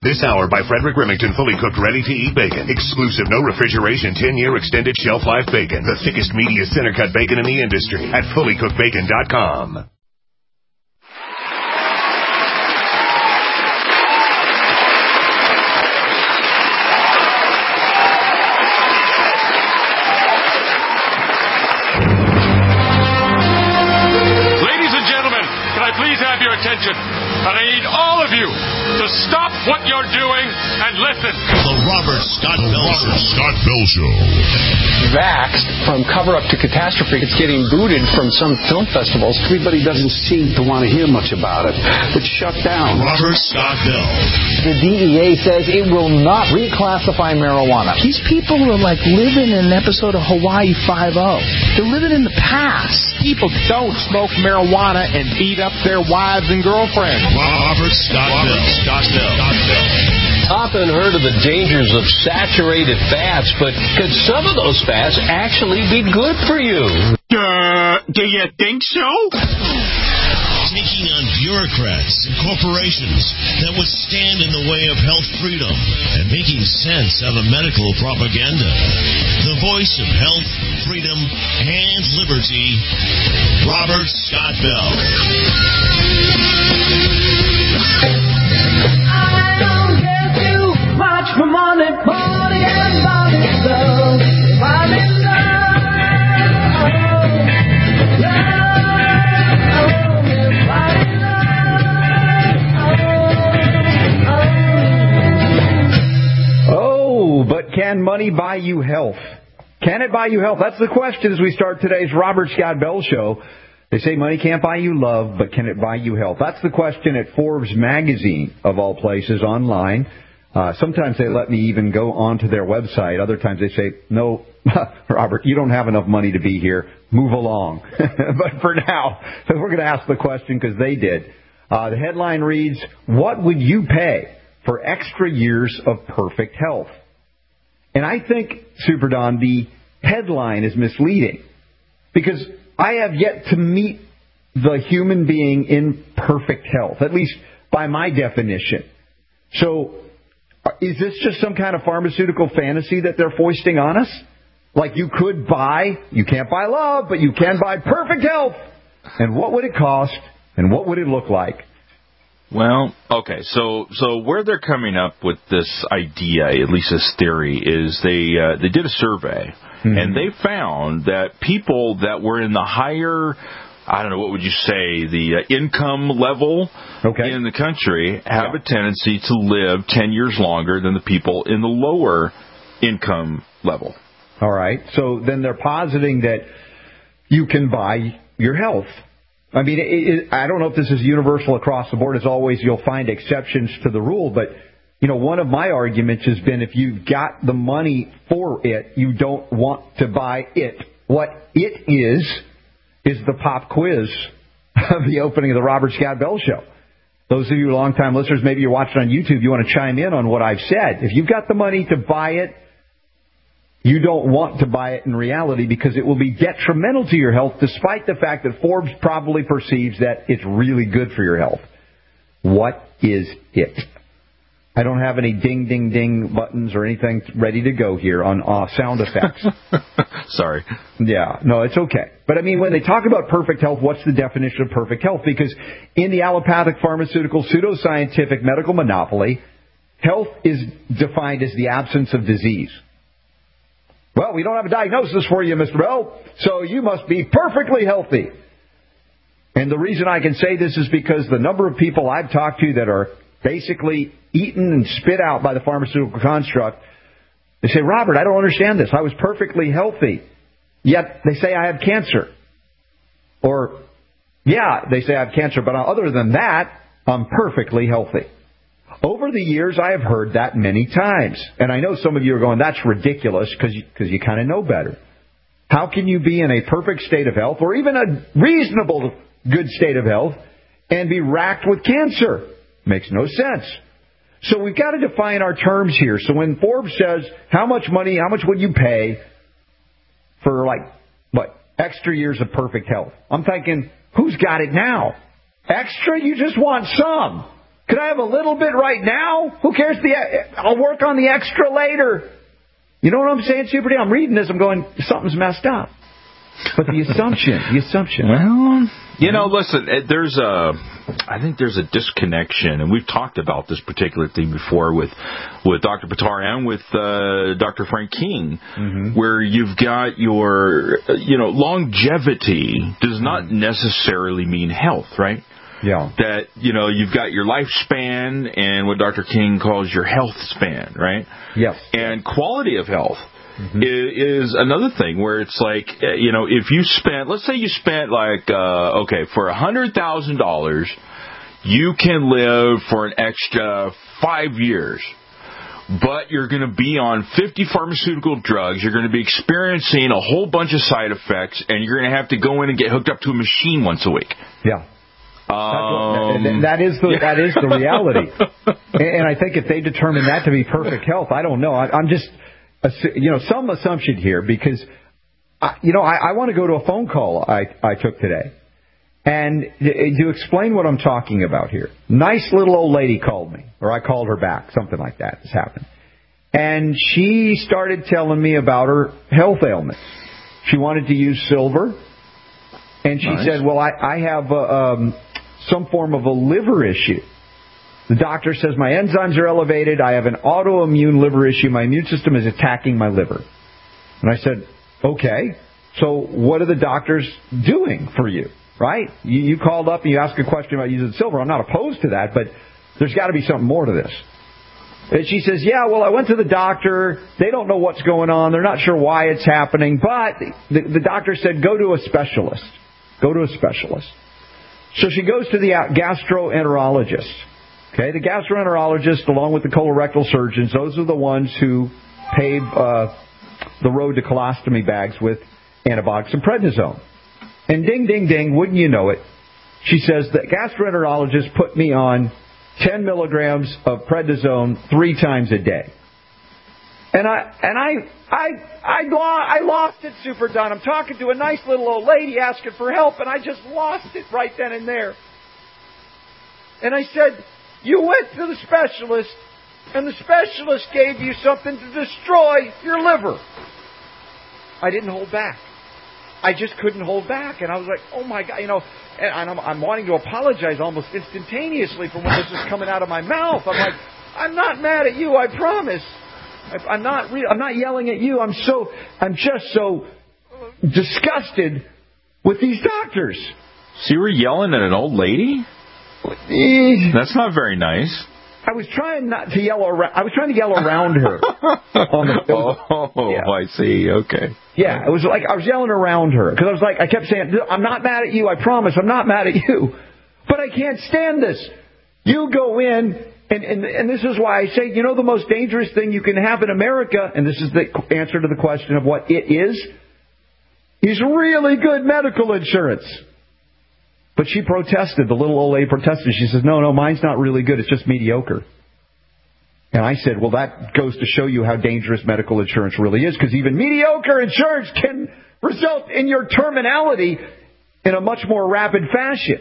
This hour by Frederick Remington, fully cooked, ready-to-eat bacon. Exclusive, no refrigeration, 10-year extended shelf life bacon. The thickest, meatiest, center-cut bacon in the industry at fullycookedbacon.com. Please have your attention. And I need all of you to stop what you're doing and listen. The Robert Scott Bell Show. Vaxxed from cover-up to catastrophe. It's getting booted from some film festivals. Everybody doesn't seem to want to hear much about it. It's shut down. Robert Scott Bell. The DEA says it will not reclassify marijuana. These people are like living in an episode of Hawaii Five-0. They're living in the past. People don't smoke marijuana and beat up their wives and girlfriends. Robert Scott Bell. Often heard of the dangers of saturated fats, but could some of those fats actually be good for you? Do you think so? Taking on bureaucrats and corporations that would stand in the way of health freedom and making sense out of medical propaganda. The voice of health, freedom, and liberty, Robert Scott Bell. I don't get too much for money, body and body love. I'm in But can money buy you health? Can it buy you health? That's the question as we start today's Robert Scott Bell Show. They say money can't buy you love, but can it buy you health? That's the question at Forbes magazine, of all places, online. Sometimes they let me even go onto their website. Other times they say, no, Robert, you don't have enough money to be here. Move along. But for now, we're going to ask the question because they did. The headline reads, what would you pay for extra years of perfect health? And I think, Super Don, the headline is misleading because I have yet to meet the human being in perfect health, at least by my definition. So is this just some kind of pharmaceutical fantasy that they're foisting on us? Like you can't buy love, but you can buy perfect health. And what would it cost? And what would it look like? Well, okay, so where they're coming up with this idea, at least this theory, is they did a survey, and they found that people that were in the higher, I don't know, what would you say, the income level in the country have a tendency to live 10 years longer than the people in the lower income level. All right, so then they're positing that you can buy your health. I mean, I don't know if this is universal across the board. As always, you'll find exceptions to the rule. But, you know, one of my arguments has been if you've got the money for it, you don't want to buy it. What it is the pop quiz of the opening of the Robert Scott Bell Show. Those of you longtime listeners, maybe you're watching on YouTube, you want to chime in on what I've said. If you've got the money to buy it, you don't want to buy it in reality because it will be detrimental to your health, despite the fact that Forbes probably perceives that it's really good for your health. What is it? I don't have any ding, ding, ding buttons or anything ready to go here on sound effects. Sorry. Yeah, no, it's okay. But I mean, when they talk about perfect health, what's the definition of perfect health? Because in the allopathic, pharmaceutical, pseudoscientific, medical monopoly, health is defined as the absence of disease. Well, we don't have a diagnosis for you, Mr. Bell, so you must be perfectly healthy. And the reason I can say this is because the number of people I've talked to that are basically eaten and spit out by the pharmaceutical construct, they say, Robert, I don't understand this. I was perfectly healthy, yet they say I have cancer. Or, yeah, they say I have cancer, but other than that, I'm perfectly healthy. Over the years, I have heard that many times. And I know some of you are going, that's ridiculous, because you kind of know better. How can you be in a perfect state of health, or even a reasonable good state of health, and be racked with cancer? Makes no sense. So we've got to define our terms here. So when Forbes says, how much would you pay for, extra years of perfect health? I'm thinking, who's got it now? Extra? You just want some. Could I have a little bit right now? Who cares? I'll work on the extra later. You know what I'm saying, Super D? I'm reading this. I'm going, something's messed up. But the assumption. Well, you know, listen, I think there's a disconnection, and we've talked about this particular thing before with Dr. Buttar and with Dr. Frank King, where you've got your, longevity does not necessarily mean health, right? Yeah. That, you've got your lifespan and what Dr. King calls your health span, right? Yes. And quality of health is another thing where it's like, if you spent, let's say you spent for $100,000, you can live for an extra 5 years. But you're going to be on 50 pharmaceutical drugs. You're going to be experiencing a whole bunch of side effects, and you're going to have to go in and get hooked up to a machine once a week. Yeah. That is the reality. And I think if they determine that to be perfect health, I don't know. I'm just, some assumption here because, I want to go to a phone call I took today. And to explain what I'm talking about here, nice little old lady called me, or I called her back, something like that has happened. And she started telling me about her health ailments. She wanted to use silver. And she said, well, I have some form of a liver issue. The doctor says my enzymes are elevated. I have an autoimmune liver issue. My immune system is attacking my liver. And I said, okay, so what are the doctors doing for you? Right? You called up and you asked a question about using silver. I'm not opposed to that, but there's got to be something more to this. And she says, yeah, well, I went to the doctor. They don't know what's going on. They're not sure why it's happening. But the doctor said, go to a specialist. Go to a specialist. So she goes to the gastroenterologist. Okay, the gastroenterologist, along with the colorectal surgeons, those are the ones who pave the road to colostomy bags with antibiotics and prednisone. And ding, ding, ding, wouldn't you know it, she says the gastroenterologist put me on 10 milligrams of prednisone 3 times a day. And I lost it, Super Don. I'm talking to a nice little old lady asking for help, and I just lost it right then and there. And I said, you went to the specialist, and the specialist gave you something to destroy your liver. I didn't hold back. I just couldn't hold back. And I was like, oh, my God. And I'm wanting to apologize almost instantaneously for when this is coming out of my mouth. I'm like, I'm not mad at you, I promise. I'm not yelling at you. I'm just so disgusted with these doctors. So you were yelling at an old lady? That's not very nice. I was trying not to yell around. I was trying to yell around her. I see. Okay. Yeah, it was like I was yelling around her because I was like, I kept saying, "I'm not mad at you. I promise, I'm not mad at you." But I can't stand this. You go in, and this is why I say, the most dangerous thing you can have in America, and this is the answer to the question of what it is really good medical insurance. But she protested. The little old lady protested. She says, no, mine's not really good. It's just mediocre. And I said, well, that goes to show you how dangerous medical insurance really is, because even mediocre insurance can result in your terminality in a much more rapid fashion.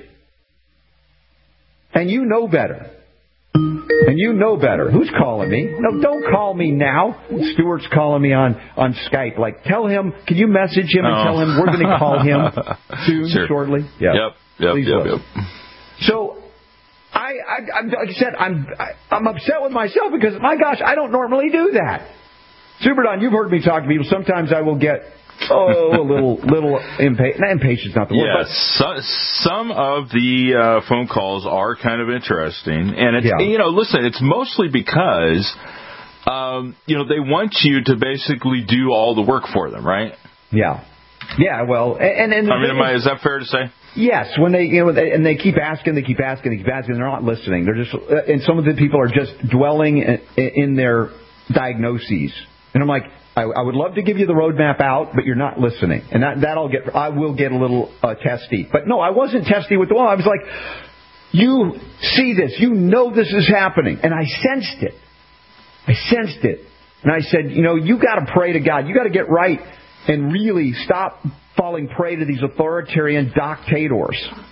And you know better. And you know better. Who's calling me? No, don't call me now. Stuart's calling me on Skype. Like, tell him, can you message him and tell him we're going to call him soon, shortly? Yeah. Yep. So, like I said, I'm upset with myself because, my gosh, I don't normally do that. Super Don, you've heard me talk to people. Sometimes I will get a little impatient. Not impatient's not the word. Yes, but some of the phone calls are kind of interesting, and it's listen, it's mostly because they want you to basically do all the work for them, right? Yeah. Well, and is that fair to say? Yes, when they and they keep asking, they're not listening. They're just, and some of the people are just dwelling in their diagnoses. And I'm like, I would love to give you the roadmap out, but you're not listening, and I will get a little testy. But no, I wasn't testy with the wall. I was like, you see this, this is happening, and I sensed it, and I said, you got to pray to God, you got to get right, and really stop falling prey to these authoritarian dictators.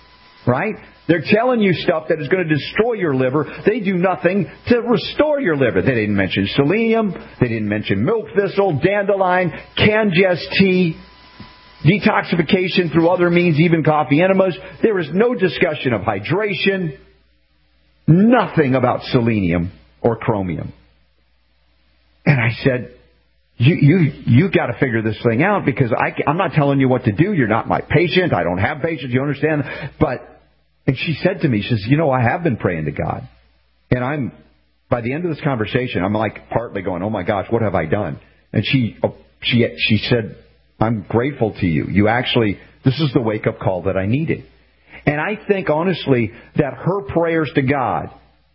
right? They're telling you stuff that is going to destroy your liver. They do nothing to restore your liver. They didn't mention selenium. They didn't mention milk thistle, dandelion, Canjest tea, detoxification through other means, even coffee enemas. There is no discussion of hydration. Nothing about selenium or chromium. And I said, you got to figure this thing out, because I'm not telling you what to do. You're not my patient. I don't have patients. You understand? And she said to me, she says, I have been praying to God. And by the end of this conversation, I'm like partly going, oh my gosh, what have I done? And she said, I'm grateful to you. This is the wake-up call that I needed. And I think, honestly, that her prayers to God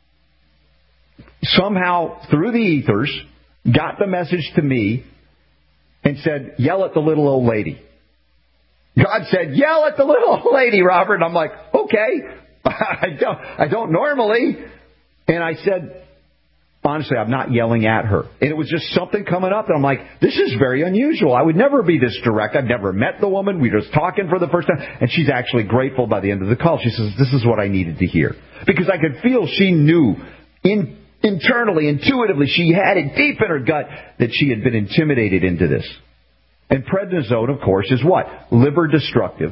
somehow, through the ethers, got the message to me and said, yell at the little old lady. God said, yell at the little old lady, Robert. And I'm like, okay, I don't normally. And I said, honestly, I'm not yelling at her. And it was just something coming up. And I'm like, this is very unusual. I would never be this direct. I've never met the woman. We were just talking for the first time. And she's actually grateful by the end of the call. She says, this is what I needed to hear. Because I could feel she knew internally, intuitively, she had it deep in her gut that she had been intimidated into this. And prednisone, of course, is what? Liver destructive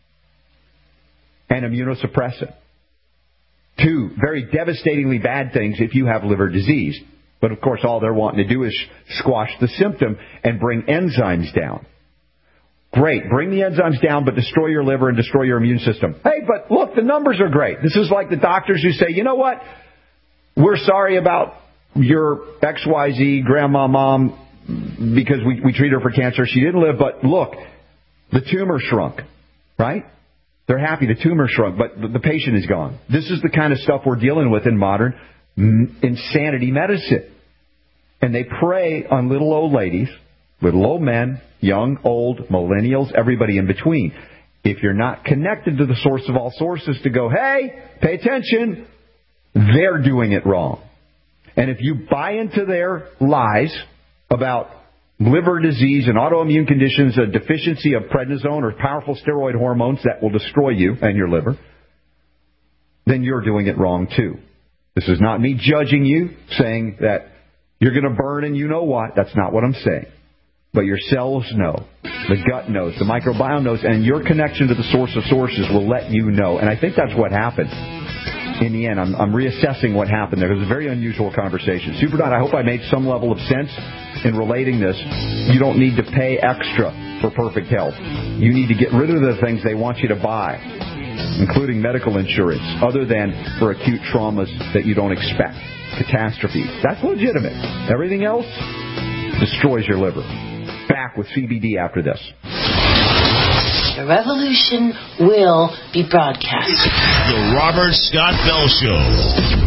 and immunosuppressant. Two very devastatingly bad things if you have liver disease. But, of course, all they're wanting to do is squash the symptom and bring enzymes down. Great. Bring the enzymes down, but destroy your liver and destroy your immune system. Hey, but look, the numbers are great. This is like the doctors who say, you know what? We're sorry about your XYZ grandma, mom, because we treated her for cancer. She didn't live, but look, the tumor shrunk, right? They're happy the tumor shrunk, but the patient is gone. This is the kind of stuff we're dealing with in modern insanity medicine. And they prey on little old ladies, little old men, young, old, millennials, everybody in between. If you're not connected to the source of all sources to go, hey, pay attention, they're doing it wrong. And if you buy into their lies about liver disease and autoimmune conditions, a deficiency of prednisone or powerful steroid hormones that will destroy you and your liver, then you're doing it wrong too. This is not me judging you, saying that you're going to burn and you know what. That's not what I'm saying. But your cells know, the gut knows, the microbiome knows, and your connection to the source of sources will let you know. And I think that's what happened. In the end, I'm reassessing what happened there. It was a very unusual conversation. Super Don, I hope I made some level of sense in relating this. You don't need to pay extra for perfect health. You need to get rid of the things they want you to buy, including medical insurance, other than for acute traumas that you don't expect, catastrophes. That's legitimate. Everything else destroys your liver. Back with CBD after this. The revolution will be broadcast. The Robert Scott Bell Show.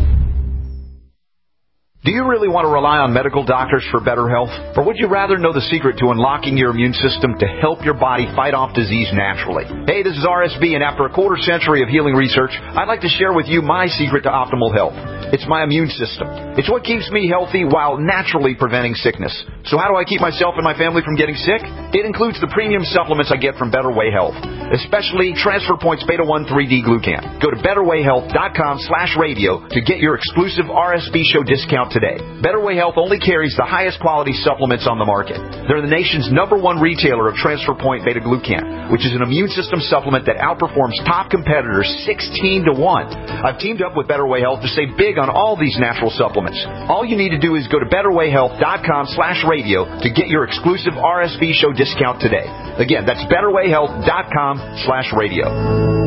Do you really want to rely on medical doctors for better health? Or would you rather know the secret to unlocking your immune system to help your body fight off disease naturally? Hey, this is RSB, and after a quarter century of healing research, I'd like to share with you my secret to optimal health. It's my immune system. It's what keeps me healthy while naturally preventing sickness. So how do I keep myself and my family from getting sick? It includes the premium supplements I get from Better Way Health, especially Transfer Points Beta 1 3D Glucan. Go to BetterWayHealth.com/radio to get your exclusive RSB show discount today. Better Way Health only carries the highest quality supplements on the market. They're the nation's #1 retailer of Transfer Point Beta Glucan, which is an immune system supplement that outperforms top competitors 16 to 1. I've teamed up with Better Way Health to save big on all these natural supplements. All you need to do is go to BetterWayHealth.com/radio to get your exclusive RSB show discount today. Again, that's BetterWayHealth.com/radio.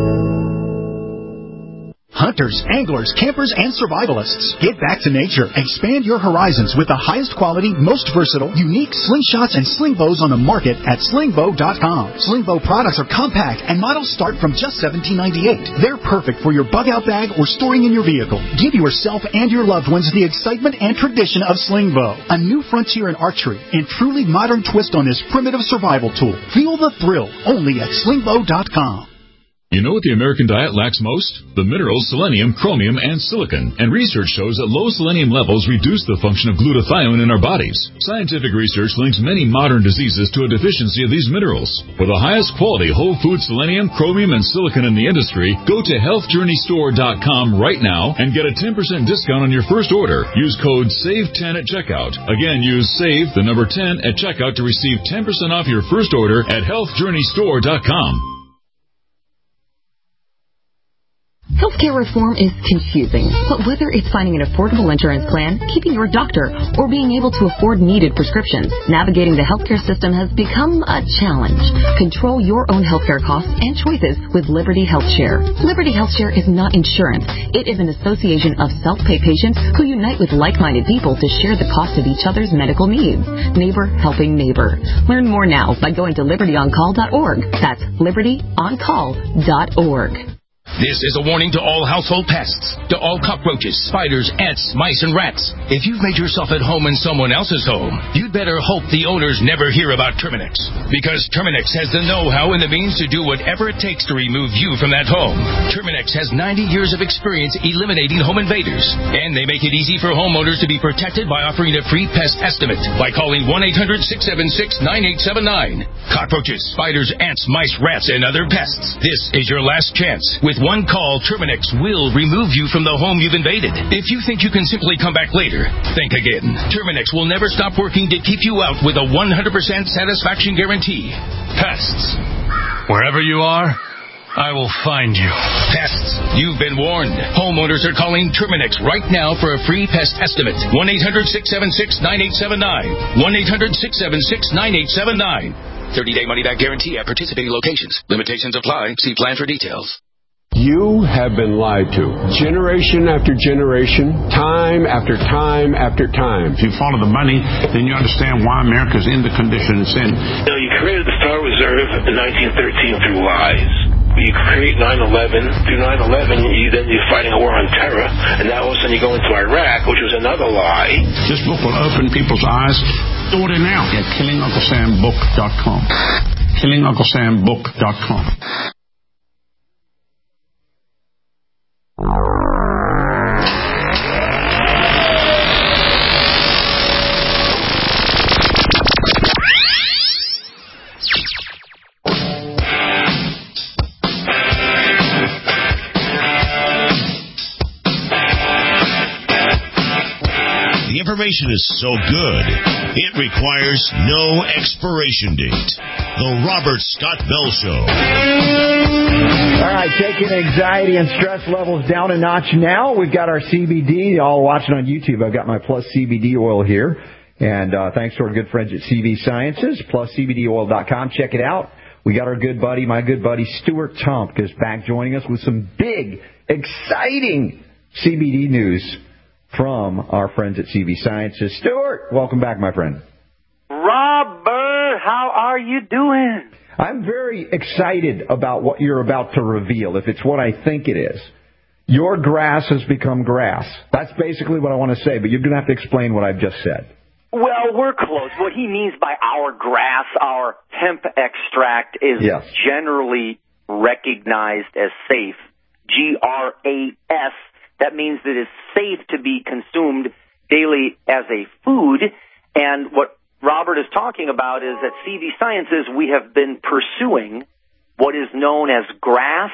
Hunters, anglers, campers, and survivalists. Get back to nature. Expand your horizons with the highest quality, most versatile, unique slingshots and sling bows on the market at slingbow.com. Slingbow products are compact and models start from just $17.98. They're perfect for your bug-out bag or storing in your vehicle. Give yourself and your loved ones the excitement and tradition of Slingbow, a new frontier in archery and truly modern twist on this primitive survival tool. Feel the thrill only at slingbow.com. You know what the American diet lacks most? The minerals selenium, chromium, and silicon. And research shows that low selenium levels reduce the function of glutathione in our bodies. Scientific research links many modern diseases to a deficiency of these minerals. For the highest quality whole food selenium, chromium, and silicon in the industry, go to healthjourneystore.com right now and get a 10% discount on your first order. Use code SAVE10 at checkout. Again, use SAVE, the number 10, at checkout to receive 10% off your first order at healthjourneystore.com. Healthcare reform is confusing, but whether it's finding an affordable insurance plan, keeping your doctor, or being able to afford needed prescriptions, navigating the healthcare system has become a challenge. Control your own healthcare costs and choices with Liberty HealthShare. Liberty HealthShare is not insurance. It is an association of self-pay patients who unite with like-minded people to share the cost of each other's medical needs. Neighbor helping neighbor. Learn more now by going to libertyoncall.org. That's libertyoncall.org. This is a warning to all household pests, to all cockroaches, spiders, ants, mice, and rats. If you've made yourself at home in someone else's home, you'd better hope the owners never hear about Terminix. Because Terminix has the know-how and the means to do whatever it takes to remove you from that home. Terminix has 90 years of experience eliminating home invaders. And they make it easy for homeowners to be protected by offering a free pest estimate by calling 1-800-676-9879. Cockroaches, spiders, ants, mice, rats, and other pests. This is your last chance. With one call, Terminix will remove you from the home you've invaded. If you think you can simply come back later, think again. Terminix will never stop working to keep you out with a 100% satisfaction guarantee. Pests. Wherever you are, I will find you. Pests. You've been warned. Homeowners are calling Terminix right now for a free pest estimate. 1-800-676-9879. 1-800-676-9879. 30-day money-back guarantee at participating locations. Limitations apply. See plan for details. You have been lied to. Generation after generation, time after time after time. If you follow the money, then you understand why America's in the condition it's in. You created the Star Reserve in 1913 through lies. You create 9/11. Through 9/11, you're fighting a war on terror, and now all of a sudden you go into Iraq, which was another lie. This book will open people's eyes. Order now at KillingUncleSamBook.com. KillingUncleSamBook.com. The information is so good, it requires no expiration date. The Robert Scott Bell Show. All right, taking anxiety and stress levels down a notch now. We've got our CBD. Y'all watching on YouTube, I've got my Plus CBD oil here. And thanks to our good friends at CV Sciences, PlusCBDOil.com. Check it out. We got our good buddy, my good buddy, Stuart Tump is back joining us with some big, exciting CBD news from our friends at CV Sciences. Stuart, welcome back, my friend. Robert, how are you doing? I'm very excited about what you're about to reveal, if it's what I think it is. Your grass has become grass. That's basically what I want to say, but you're going to have to explain what I've just said. Well, we're close. What he means by our grass, our hemp extract, is generally recognized as safe. GRAS. That means that it's safe to be consumed daily as a food. And what Robert is talking about is at CV Sciences, we have been pursuing what is known as grass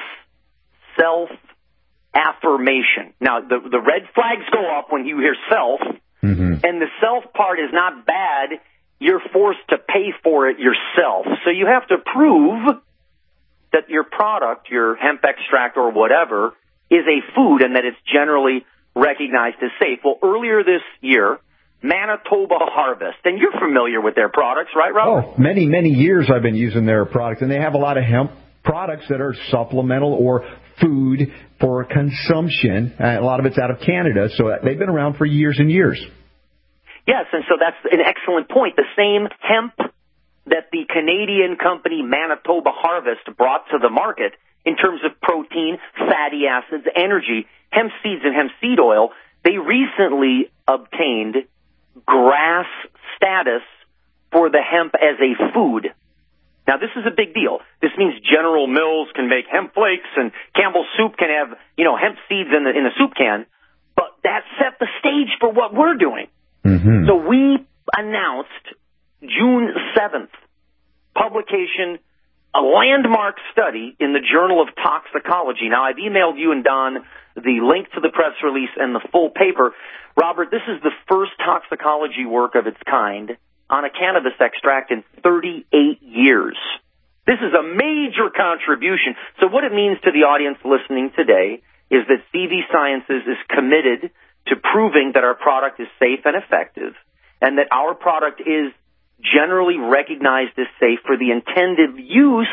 self-affirmation. Now, the red flags go up when you hear self, and the self part is not bad. You're forced to pay for it yourself. So you have to prove that your product, your hemp extract or whatever, is a food and that it's generally recognized as safe. Well, earlier this year, Manitoba Harvest, and you're familiar with their products, right, Robert? Oh, many, many years I've been using their products, and they have a lot of hemp products that are supplemental or food for consumption. A lot of it's out of Canada, so they've been around for years and years. Yes, and so that's an excellent point. The same hemp that the Canadian company Manitoba Harvest brought to the market in terms of protein, fatty acids, energy, hemp seeds and hemp seed oil, they recently obtained GRAS status for the hemp as a food. Now, this is a big deal. This means General Mills can make hemp flakes and Campbell's Soup can have, hemp seeds in the soup can. But that set the stage for what we're doing. Mm-hmm. So we announced June 7th, publication, a landmark study in the Journal of Toxicology. Now, I've emailed you and Don the link to the press release and the full paper. Robert, this is the first toxicology work of its kind on a cannabis extract in 38 years. This is a major contribution. So what it means to the audience listening today is that CV Sciences is committed to proving that our product is safe and effective, and that our product is generally recognized as safe for the intended use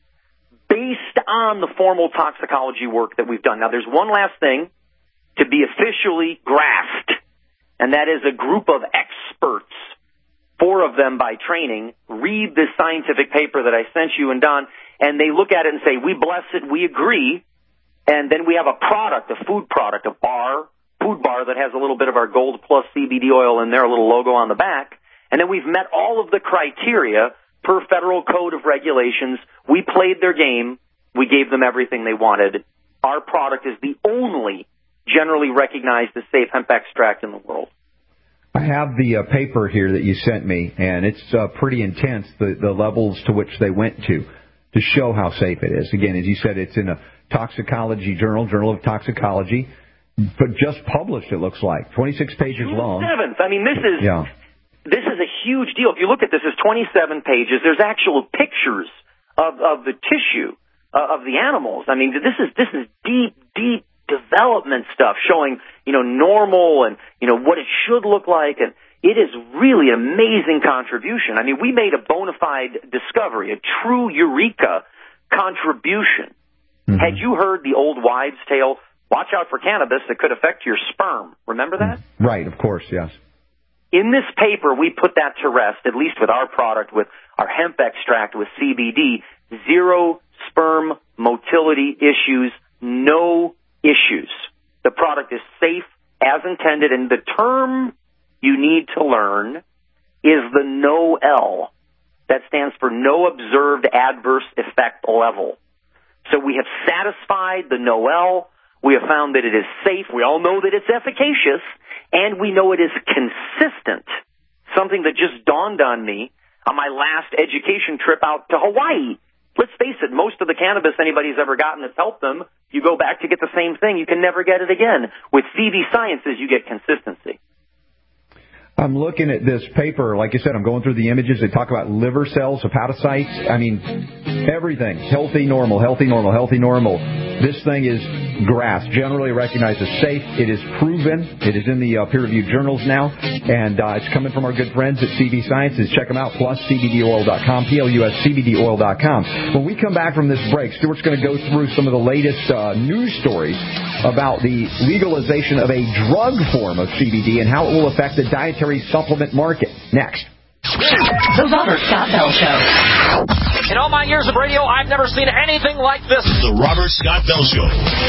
based on the formal toxicology work that we've done. Now, there's one last thing to be officially grasped, and that is a group of experts, 4 of them by training, read this scientific paper that I sent you and Don, and they look at it and say, we bless it, we agree, and then we have a product, a food product, a food bar that has a little bit of our Gold Plus CBD oil in there, a little logo on the back, and then we've met all of the criteria per federal code of regulations. We played their game. We gave them everything they wanted. Our product is the only generally recognized as safe hemp extract in the world. I have the paper here that you sent me, and it's pretty intense, the levels to which they went to show how safe it is. Again, as you said, it's in a toxicology journal, Journal of Toxicology, but just published, it looks like. 26 pages long. 7th. I mean, this is a huge deal. If you look at this, it's 27 pages. There's actual pictures of the tissue of the animals. I mean, this is deep development stuff showing, normal and, what it should look like. And it is really an amazing contribution. I mean, we made a bona fide discovery, a true eureka contribution. Mm-hmm. Had you heard the old wives' tale, watch out for cannabis, it could affect your sperm. Remember that? Right, of course, yes. In this paper, we put that to rest, at least with our product, with our hemp extract with CBD, 0 sperm motility issues, no issues. The product is safe as intended, and the term you need to learn is the NOEL. That stands for no observed adverse effect level. So we have satisfied the NOEL. We have found that it is safe. We all know that it's efficacious, and we know it is consistent, something that just dawned on me on my last education trip out to Hawaii. Let's face it, most of the cannabis anybody's ever gotten has helped them. You go back to get the same thing, you can never get it again. With CV Sciences, you get consistency. I'm looking at this paper. Like I said, I'm going through the images. They talk about liver cells, hepatocytes. I mean, everything. Healthy, normal, healthy, normal, healthy, normal. This thing is GRAS, generally recognized as safe. It is proven. It is in the peer-reviewed journals now. And it's coming from our good friends at CV Sciences. Check them out, pluscbdoil.com, PLUSCBDoil.com. When we come back from this break, Stuart's going to go through some of the latest news stories about the legalization of a drug form of CBD and how it will affect the dietary supplement market. Next. The Robert Scott Bell Show. In all my years of radio, I've never seen anything like this. The Robert Scott Bell Show.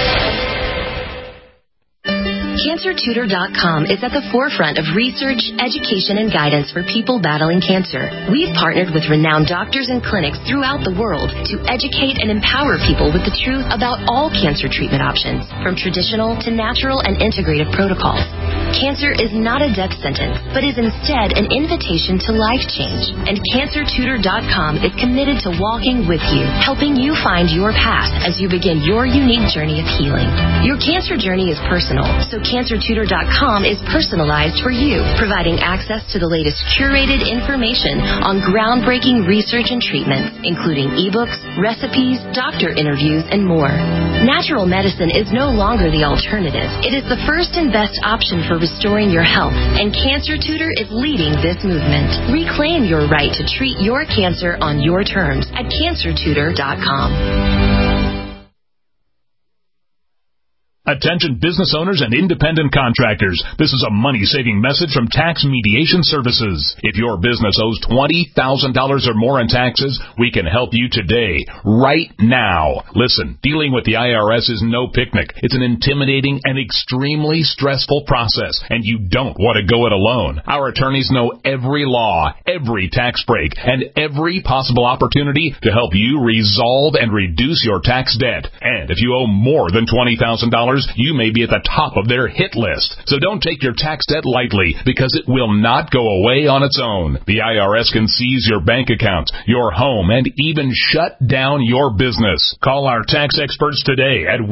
CancerTutor.com is at the forefront of research, education, and guidance for people battling cancer. We've partnered with renowned doctors and clinics throughout the world to educate and empower people with the truth about all cancer treatment options, from traditional to natural and integrative protocols. Cancer is not a death sentence, but is instead an invitation to life change. And CancerTutor.com is committed to walking with you, helping you find your path as you begin your unique journey of healing. Your cancer journey is personal, so CancerTutor.com is personalized for you, providing access to the latest curated information on groundbreaking research and treatments, including ebooks, recipes, doctor interviews, and more. Natural medicine is no longer the alternative. It is the first and best option for restoring your health, and Cancer Tutor is leading this movement. Reclaim your right to treat your cancer on your terms at CancerTutor.com. Attention business owners and independent contractors. This is a money-saving message from Tax Mediation Services. If your business owes $20,000 or more in taxes, we can help you today, right now. Listen, dealing with the IRS is no picnic. It's an intimidating and extremely stressful process, and you don't want to go it alone. Our attorneys know every law, every tax break, and every possible opportunity to help you resolve and reduce your tax debt. And if you owe more than $20,000, you may be at the top of their hit list. So don't take your tax debt lightly, because it will not go away on its own. The IRS can seize your bank account, your home, and even shut down your business. Call our tax experts today at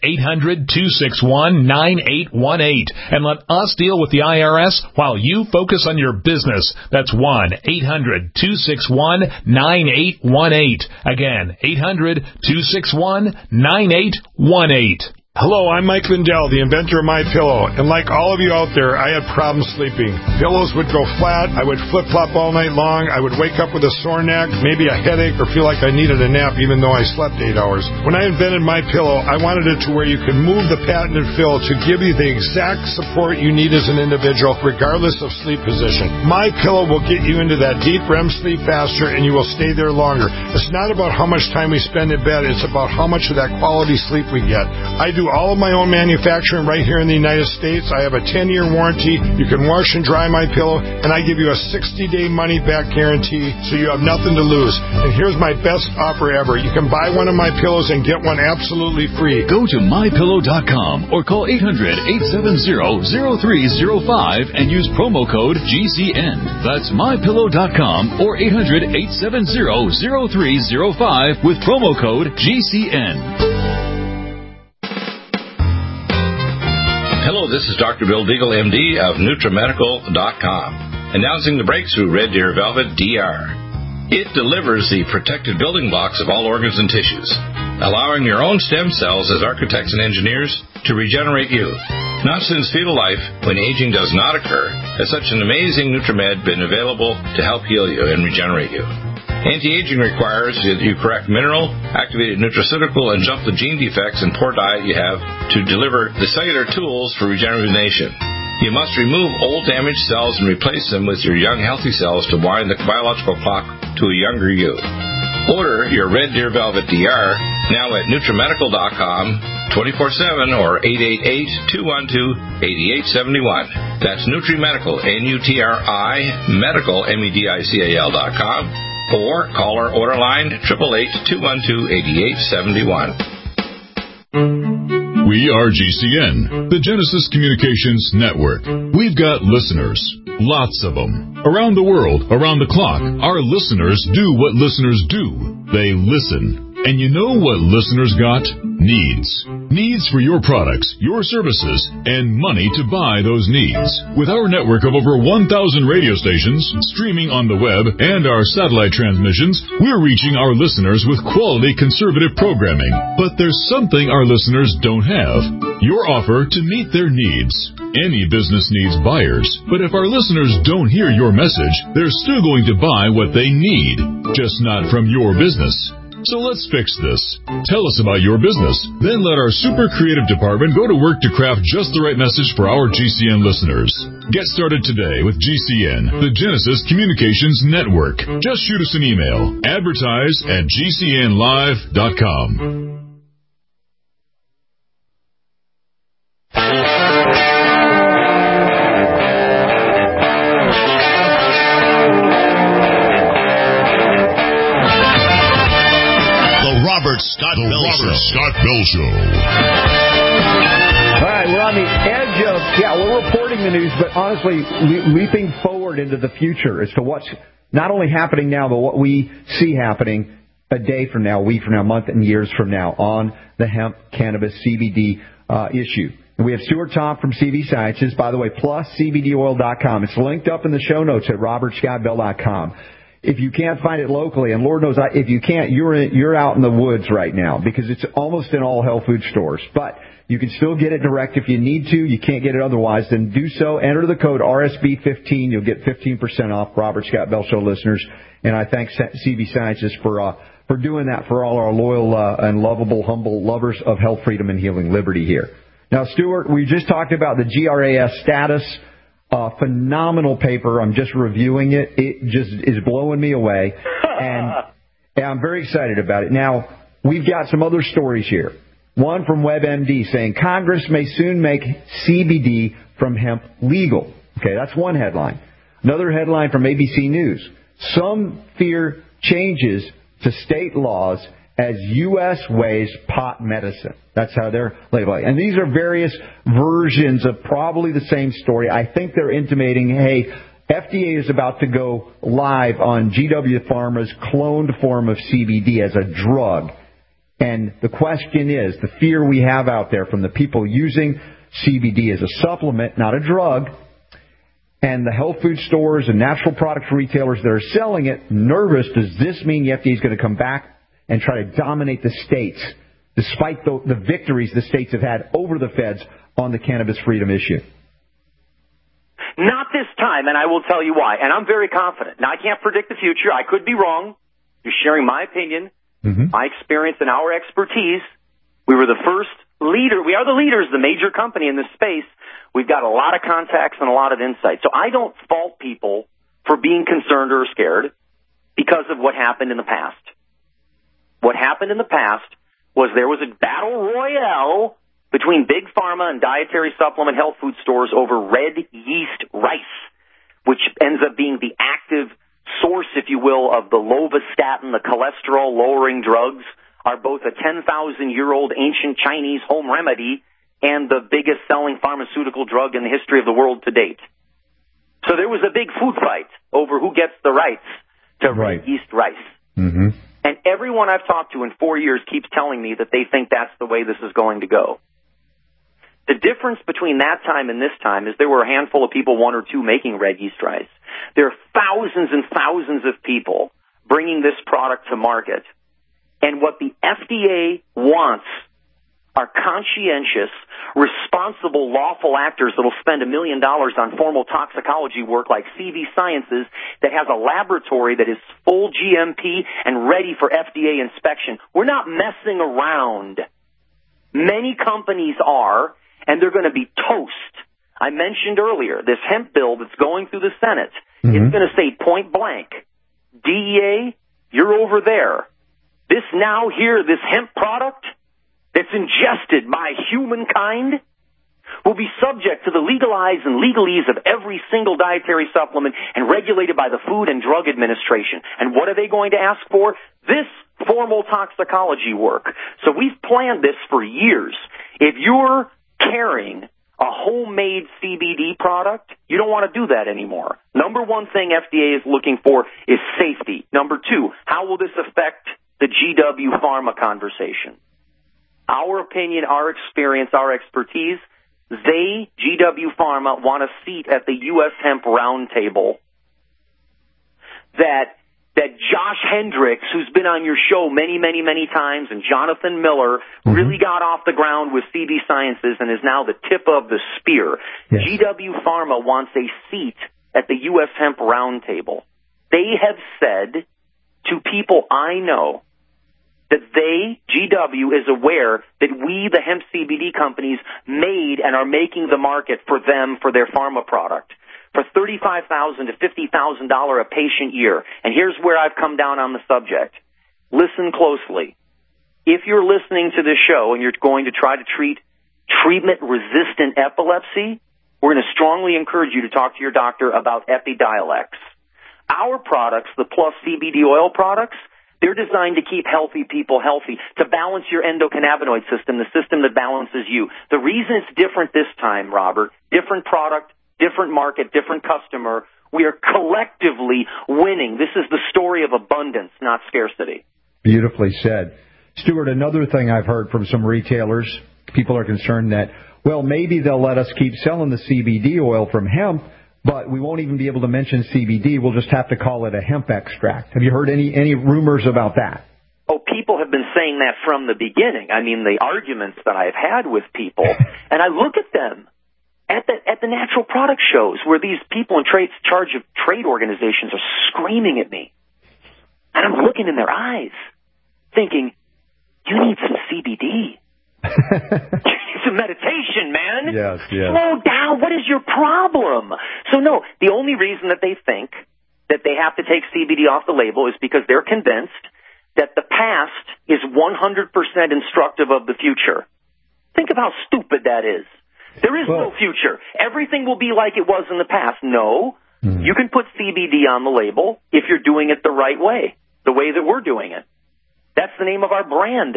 1-800-261-9818 and let us deal with the IRS while you focus on your business. That's 1-800-261-9818. Again, 800-261-9818. Hello, I'm Mike Lindell, the inventor of MyPillow, and like all of you out there, I had problems sleeping. Pillows would go flat, I would flip-flop all night long, I would wake up with a sore neck, maybe a headache, or feel like I needed a nap even though I slept 8 hours. When I invented MyPillow, I wanted it to where you could move the patented fill to give you the exact support you need as an individual, regardless of sleep position. MyPillow will get you into that deep REM sleep faster, and you will stay there longer. It's not about how much time we spend in bed, it's about how much of that quality sleep we get. I do all of my own manufacturing right here in the United States. I have a 10-year warranty. You can wash and dry my pillow, and I give you a 60-day money-back guarantee, so you have nothing to lose. And here's my best offer ever. You can buy one of my pillows and get one absolutely free. Go to MyPillow.com or call 800-870-0305 and use promo code GCN. That's MyPillow.com or 800-870-0305 with promo code GCN. Hello, this is Dr. Bill Deagle, MD of NutriMedical.com, announcing the breakthrough Red Deer Velvet DR. It delivers the protected building blocks of all organs and tissues, allowing your own stem cells as architects and engineers to regenerate you. Not since fetal life, when aging does not occur, has such an amazing NutriMed been available to help heal you and regenerate you. Anti-aging requires that you correct mineral, activated nutraceutical, and jump the gene defects and poor diet you have to deliver the cellular tools for regeneration. You must remove old damaged cells and replace them with your young healthy cells to wind the biological clock to a younger you. Order your Red Deer Velvet DR now at NutriMedical.com 24/7 or 888-212-8871. That's NutriMedical, N-U-T-R-I, Medical, M-E-D-I-C-A-L.com. Or call our order line 888-212-8871. We are GCN, the Genesis Communications Network. We've got listeners, lots of them. Around the world, around the clock, our listeners do what listeners do. They listen. And you know what listeners got? Needs. Needs for your products, your services, and money to buy those needs. With our network of over 1,000 radio stations, streaming on the web, and our satellite transmissions, we're reaching our listeners with quality conservative programming. But there's something our listeners don't have. Your offer to meet their needs. Any business needs buyers, but if our listeners don't hear your message, they're still going to buy what they need, just not from your business. So let's fix this. Tell us about your business. Then let our super creative department go to work to craft just the right message for our GCN listeners. Get started today with GCN, the Genesis Communications Network. Just shoot us an email. Advertise@GCNlive.com. Scott Bell Show. All right, we're on the edge of, we're reporting the news, but honestly, leaping forward into the future as to what's not only happening now, but what we see happening a day from now, a week from now, a month and years from now on the hemp, cannabis, CBD issue. And we have Stuart Tom from CV Sciences, by the way, plus CBDoil.com. It's linked up in the show notes at robertscottbell.com. If you can't find it locally, and Lord knows if you can't, you're out in the woods right now because it's almost in all health food stores. But you can still get it direct if you need to. You can't get it otherwise. Then do so. Enter the code RSB15. You'll get 15% off. Robert Scott Bell Show listeners, and I thank CV Sciences for doing that for all our loyal and lovable, humble lovers of health, freedom, and healing liberty here. Now, Stuart, we just talked about the GRAS status. Phenomenal paper. I'm just reviewing it. It just is blowing me away. And I'm very excited about it. Now, we've got some other stories here. One from WebMD saying Congress may soon make CBD from hemp legal. Okay, that's one headline. Another headline from ABC News. Some fear changes to state laws as U.S. weighs pot medicine. That's how they're labeling it. And these are various versions of probably the same story. I think they're intimating, hey, FDA is about to go live on GW Pharma's cloned form of CBD as a drug. And the question is, the fear we have out there from the people using CBD as a supplement, not a drug, and the health food stores and natural products retailers that are selling it, nervous, does this mean the FDA is going to come back and try to dominate the states, despite the victories the states have had over the feds on the cannabis freedom issue? Not this time, and I will tell you why. And I'm very confident. Now, I can't predict the future. I could be wrong. You're sharing my opinion, my experience, and our expertise. We were the first leader. We are the leaders, the major company in this space. We've got a lot of contacts and a lot of insight. So I don't fault people for being concerned or scared because of what happened in the past. What happened in the past was there was a battle royale between big pharma and dietary supplement health food stores over red yeast rice, which ends up being the active source, if you will, of the lovastatin, the cholesterol-lowering drugs, are both a 10,000-year-old ancient Chinese home remedy and the biggest selling pharmaceutical drug in the history of the world to date. So there was a big food fight over who gets the rights to red yeast rice. And everyone I've talked to in 4 years keeps telling me that they think that's the way this is going to go. The difference between that time and this time is there were a handful of people, one or two, making red yeast rice. There are thousands and thousands of people bringing this product to market. And what the FDA wants are conscientious, responsible, lawful actors that will spend $1 million on formal toxicology work like CV Sciences that has a laboratory that is full GMP and ready for FDA inspection. We're not messing around. Many companies are, and they're going to be toast. I mentioned earlier, this hemp bill that's going through the Senate, it's going to say point blank, DEA, you're over there. This now here, this hemp product that's ingested by humankind will be subject to the legalized and legalese of every single dietary supplement and regulated by the Food and Drug Administration. And what are they going to ask for? This formal toxicology work. So we've planned this for years. If you're carrying a homemade CBD product, you don't want to do that anymore. Number one thing FDA is looking for is safety. Number two, how will this affect the GW Pharma conversation? Our opinion, our experience, our expertise, they, GW Pharma, want a seat at the U.S. Hemp Roundtable that Josh Hendricks, who's been on your show many, many, many times, and Jonathan Miller really got off the ground with CV Sciences and is now the tip of the spear. Yes. GW Pharma wants a seat at the U.S. Hemp Roundtable. They have said to people I know that they, GW, is aware that we, the hemp CBD companies, made and are making the market for them for their pharma product for $35,000 to $50,000 a patient year. And here's where I've come down on the subject. Listen closely. If you're listening to this show and you're going to try to treat treatment-resistant epilepsy, we're going to strongly encourage you to talk to your doctor about Epidiolex. Our products, the Plus CBD oil products, they're designed to keep healthy people healthy, to balance your endocannabinoid system, the system that balances you. The reason it's different this time, Robert, different product, different market, different customer, we are collectively winning. This is the story of abundance, not scarcity. Beautifully said. Stuart, another thing I've heard from some retailers, people are concerned that, well, maybe they'll let us keep selling the CBD oil from hemp, but we won't even be able to mention CBD. We'll just have to call it a hemp extract. Have you heard any rumors about that? Oh, people have been saying that from the beginning. I mean, the arguments that I've had with people, and I look at them at the natural product shows where these people in charge of trade organizations are screaming at me. And I'm looking in their eyes thinking, you need some CBD. It's a meditation, man. Yes. Slow down. What is your problem? So, no, the only reason that they think that they have to take CBD off the label is because they're convinced that the past is 100% instructive of the future. Think of how stupid that is. There is no future. Everything will be like it was in the past. No, you can put CBD on the label if you're doing it the right way, the way that we're doing it. That's the name of our brand.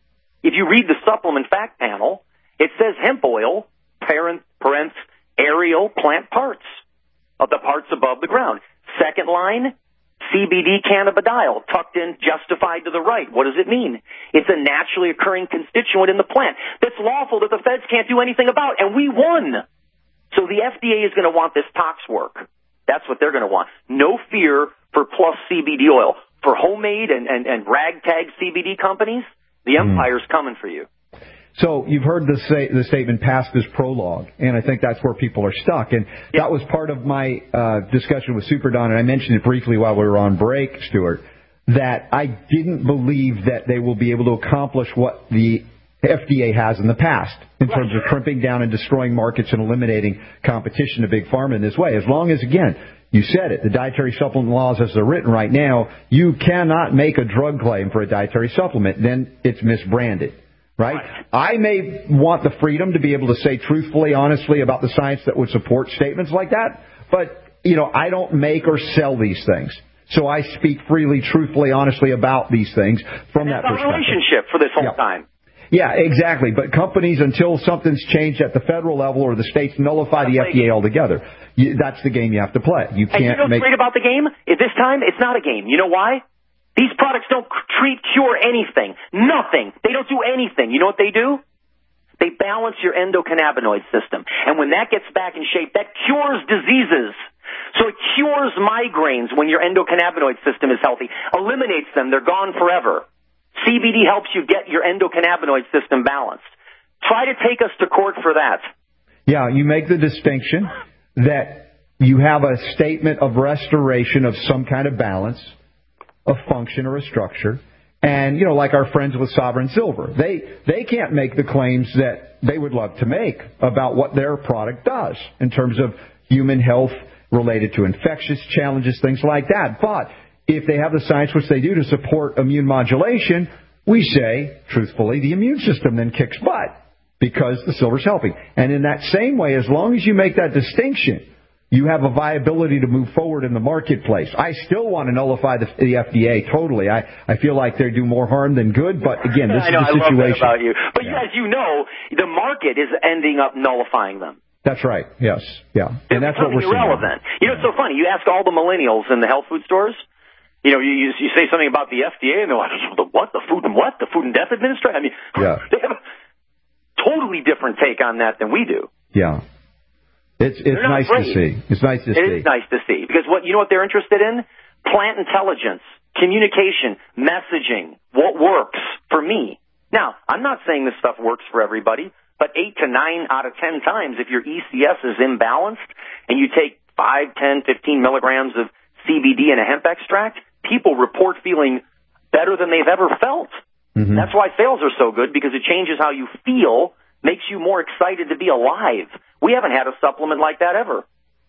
If you read the supplement fact panel, it says hemp oil, parents, aerial plant parts of the parts above the ground. Second line, CBD cannabidiol, tucked in, justified to the right. What does it mean? It's a naturally occurring constituent in the plant that's lawful that the feds can't do anything about, and we won. So the FDA is going to want this tox work. That's what they're going to want. No fear for plus CBD oil. For homemade and ragtag CBD companies, the empire's coming for you. So you've heard the statement passed as prologue, and I think that's where people are stuck. And that was part of my discussion with Super Don, and I mentioned it briefly while we were on break, Stuart, that I didn't believe that they will be able to accomplish what the FDA has in the past in terms of crimping down and destroying markets and eliminating competition to Big Pharma in this way. As long as, again, you said it, the dietary supplement laws as they're written right now, you cannot make a drug claim for a dietary supplement, then it's misbranded. Right? I may want the freedom to be able to say truthfully, honestly about the science that would support statements like that, but, I don't make or sell these things. So I speak freely, truthfully, honestly about these things from that perspective. That's our relationship for this whole time. Yeah, exactly. But companies, until something's changed at the federal level or the states nullify the FDA altogether, that's the game you have to play. You can't and you know what's great about the game? At this time, it's not a game. You know why? These products don't cure anything. Nothing. They don't do anything. You know what they do? They balance your endocannabinoid system. And when that gets back in shape, that cures diseases. So it cures migraines when your endocannabinoid system is healthy. Eliminates them. They're gone forever. CBD helps you get your endocannabinoid system balanced. Try to take us to court for that. Yeah, you make the distinction that you have a statement of restoration of some kind of balance, a function or a structure, and like our friends with Sovereign Silver, they can't make the claims that they would love to make about what their product does in terms of human health related to infectious challenges, things like that. But if they have the science, which they do, to support immune modulation, we say truthfully the immune system then kicks butt because the silver's helping. And in that same way, as long as you make that distinction, you have a viability to move forward in the marketplace. I still want to nullify the FDA totally. I feel like they do more harm than good, but again, this is the situation. I love that about you. But as you know, the market is ending up nullifying them. That's right. Yes. Yeah. They're and that's what we're irrelevant. seeing. It's so funny. You ask all the millennials in the health food stores, you say something about the FDA, and they're like, what? The Food and Death Administration? I mean, they have a totally different take on that than we do. Yeah. It's nice to see. It's nice to see. It is nice to see. Because what they're interested in? Plant intelligence, communication, messaging, what works for me. Now, I'm not saying this stuff works for everybody, but 8 to 9 out of 10 times, if your ECS is imbalanced and you take 5, 10, 15 milligrams of CBD in a hemp extract, people report feeling better than they've ever felt. Mm-hmm. That's why sales are so good, because it changes how you feel, makes you more excited to be alive. We haven't had a supplement like that ever.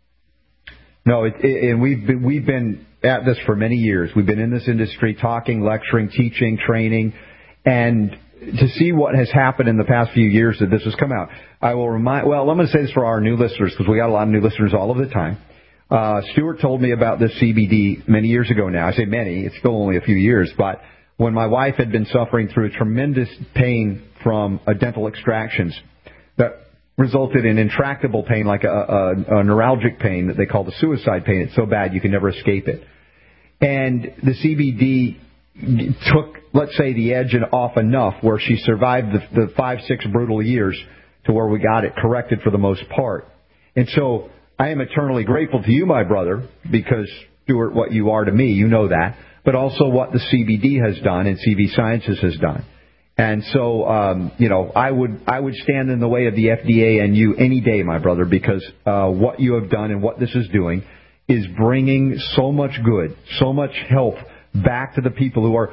No, and we've been at this for many years. We've been in this industry talking, lecturing, teaching, training, and to see what has happened in the past few years that this has come out. I'm going to say this for our new listeners, because we got a lot of new listeners all of the time. Stuart told me about this CBD many years ago now. I say many, it's still only a few years, but when my wife had been suffering through tremendous pain from dental extractions that resulted in intractable pain, like a neuralgic pain that they call the suicide pain. It's so bad you can never escape it. And the CBD took, let's say, the edge off enough where she survived the 5-6 brutal years to where we got it corrected for the most part. And so I am eternally grateful to you, my brother, because, Stuart, what you are to me, you know that, but also what the CBD has done and CV Sciences has done. And so, I would stand in the way of the FDA and you any day, my brother, because what you have done and what this is doing is bringing so much good, so much help back to the people who are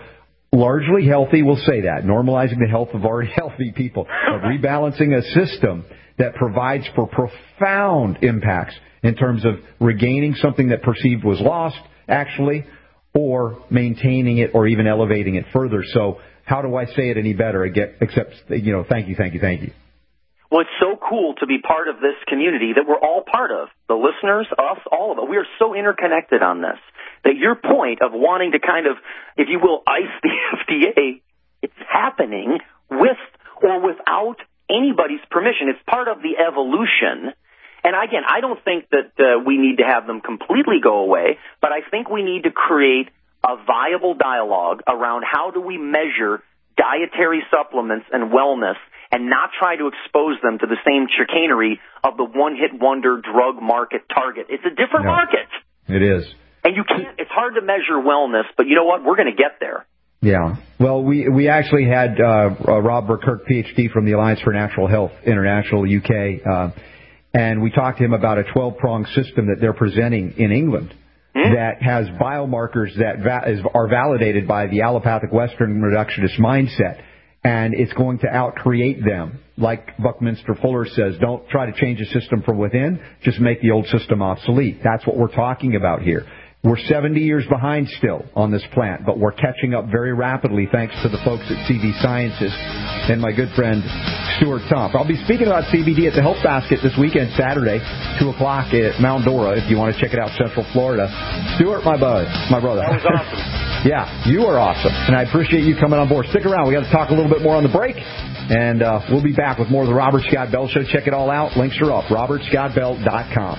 largely healthy, we'll say that, normalizing the health of already healthy people, but rebalancing a system that provides for profound impacts in terms of regaining something that perceived was lost, actually, or maintaining it or even elevating it further. So how do I say it any better except, thank you. Well, it's so cool to be part of this community that we're all part of. The listeners, us, all of it. We are so interconnected on this that your point of wanting to kind of, if you will, ice the FDA, it's happening with or without anybody's permission. It's part of the evolution. And again, I don't think that we need to have them completely go away, but I think we need to create a viable dialogue around how do we measure dietary supplements and wellness and not try to expose them to the same chicanery of the one-hit wonder drug market target. It's a different market. It is. And you can't, it's hard to measure wellness, but you know what? We're going to get there. Yeah. Well, we actually had Rob Burkirk, PhD from the Alliance for Natural Health International, UK, and we talked to him about a 12-pronged system that they're presenting in England that has biomarkers that are validated by the allopathic Western reductionist mindset. And it's going to out-create them. Like Buckminster Fuller says, don't try to change a system from within, just make the old system obsolete. That's what we're talking about here. We're 70 years behind still on this plant, but we're catching up very rapidly thanks to the folks at CV Sciences and my good friend Stuart Tomp. I'll be speaking about CBD at the Health Basket this weekend, Saturday, 2 o'clock at Mount Dora, if you want to check it out, Central Florida. Stuart, my brother. That was awesome. Yeah, you are awesome, and I appreciate you coming on board. Stick around. We got to talk a little bit more on the break, and we'll be back with more of the Robert Scott Bell Show. Check it all out. Links are up, robertscottbell.com.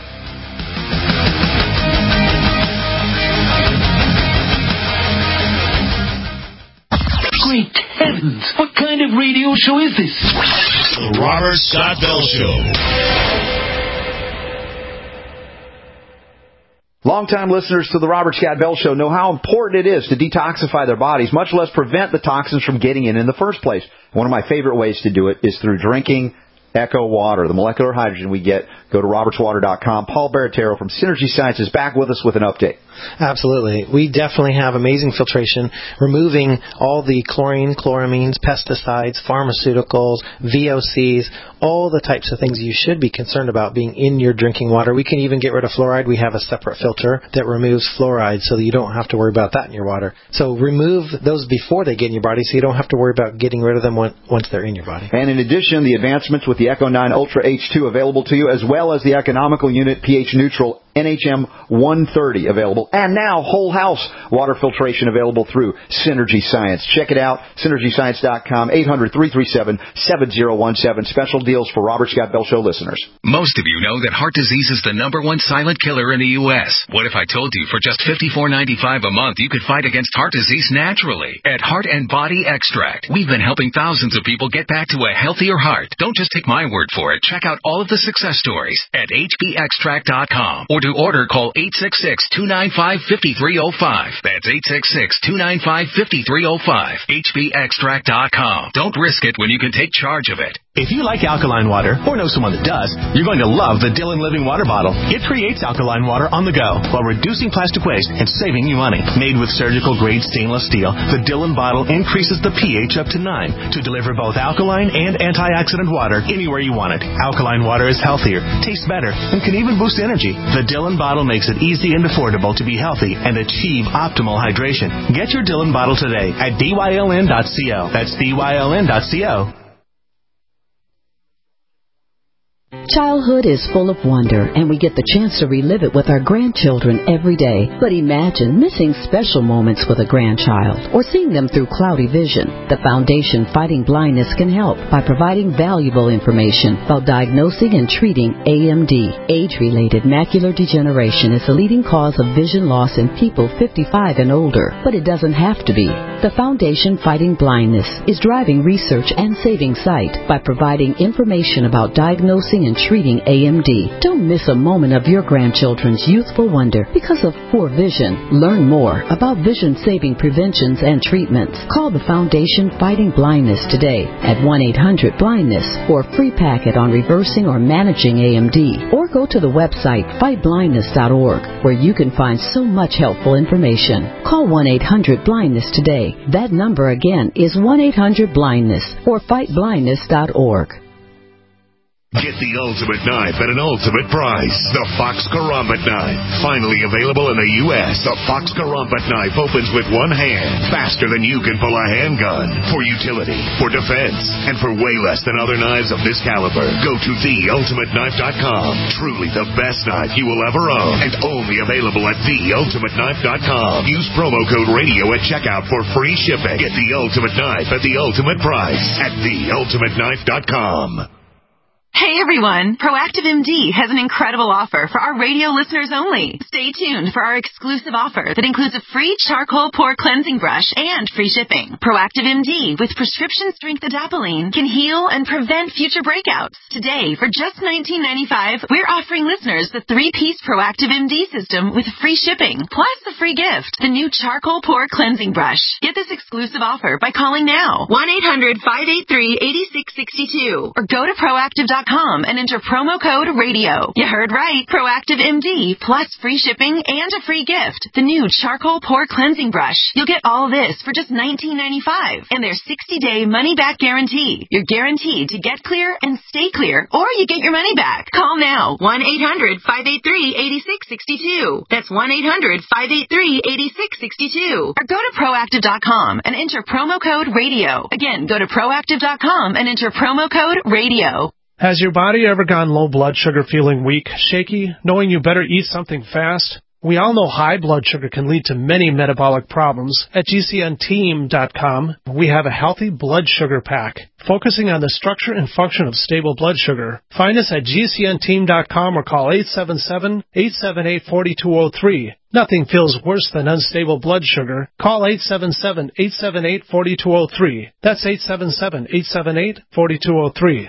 Great heavens! What kind of radio show is this? The Robert Scott Bell Show. Longtime listeners to the Robert Scott Bell Show know how important it is to detoxify their bodies, much less prevent the toxins from getting in the first place. One of my favorite ways to do it is through drinking Echo Water, the molecular hydrogen we get. Go to robertswater.com. Paul Baratero from Synergy Sciences back with us with an update. Absolutely. We definitely have amazing filtration, removing all the chlorine, chloramines, pesticides, pharmaceuticals, VOCs, all the types of things you should be concerned about being in your drinking water. We can even get rid of fluoride. We have a separate filter that removes fluoride so that you don't have to worry about that in your water. So remove those before they get in your body so you don't have to worry about getting rid of them once they're in your body. And in addition, the advancements with the Echo 9 Ultra H2 available to you, as well as the economical unit pH neutral NHM 130 available. And now whole house water filtration available through Synergy Science. Check it out, synergyscience.com, 800-337-7017. Special deals for Robert Scott Bell Show listeners. Most of you know that heart disease is the #1 silent killer in the U.S. What if I told you for just $54.95 a month you could fight against heart disease naturally? At Heart and Body Extract, we've been helping thousands of people get back to a healthier heart. Don't just take my word for it. Check out all of the success stories at hbextract.com. Or to order, call 866-295-5305. That's 866-295-5305. hbextract.com. Don't risk it when you can take charge of it. If you like alkaline water, or know someone that does, you're going to love the Dillon Living Water Bottle. It creates alkaline water on the go while reducing plastic waste and saving you money. Made with surgical-grade stainless steel, the Dillon bottle increases the pH up to 9 to deliver both alkaline and antioxidant water anywhere you want it. Alkaline water is healthier, tastes better, and can even boost energy. The Dillon bottle makes it easy and affordable to be healthy and achieve optimal hydration. Get your Dillon bottle today at dyln.co. That's dyln.co. Childhood is full of wonder, and we get the chance to relive it with our grandchildren every day. But imagine missing special moments with a grandchild or seeing them through cloudy vision. The Foundation Fighting Blindness can help by providing valuable information about diagnosing and treating AMD. Age-related macular degeneration is the leading cause of vision loss in people 55 and older, but it doesn't have to be. The Foundation Fighting Blindness is driving research and saving sight by providing information about diagnosing and treating AMD. Don't miss a moment of your grandchildren's youthful wonder because of poor vision. Learn more about vision-saving preventions and treatments. Call the Foundation Fighting Blindness today at 1-800-BLINDNESS for a free packet on reversing or managing AMD. Or go to the website fightblindness.org where you can find so much helpful information. Call 1-800-BLINDNESS today. That number again is 1-800-BLINDNESS or fightblindness.org. Get the ultimate knife at an ultimate price. The Fox Karambit knife. Finally available in the U.S., the Fox Karambit knife opens with one hand, faster than you can pull a handgun. For utility, for defense, and for way less than other knives of this caliber. Go to theultimateknife.com. Truly the best knife you will ever own, and only available at theultimateknife.com. Use promo code radio at checkout for free shipping. Get the ultimate knife at the ultimate price at theultimateknife.com. Hey everyone, Proactive MD has an incredible offer for our radio listeners only. Stay tuned for our exclusive offer that includes a free charcoal pore cleansing brush and free shipping. Proactive MD with prescription strength adapalene can heal and prevent future breakouts. Today, for just $19.95, we're offering listeners the 3-piece Proactive MD system with free shipping, plus a free gift, the new charcoal pore cleansing brush. Get this exclusive offer by calling now, 1-800-583-8662, or go to proactive.com and enter promo code radio. You heard right. Proactive MD plus free shipping and a free gift. The new charcoal pore cleansing brush. You'll get all this for just $19.95 and their 60-day money-back guarantee. You're guaranteed to get clear and stay clear, or you get your money back. Call now. 1-800-583-8662. That's 1-800-583-8662. Or go to proactive.com and enter promo code radio. Again, go to proactive.com and enter promo code radio. Has your body ever gone low blood sugar, feeling weak, shaky, knowing you better eat something fast? We all know high blood sugar can lead to many metabolic problems. At GCNteam.com, we have a healthy blood sugar pack, focusing on the structure and function of stable blood sugar. Find us at GCNteam.com or call 877-878-4203. Nothing feels worse than unstable blood sugar. Call 877-878-4203. That's 877-878-4203.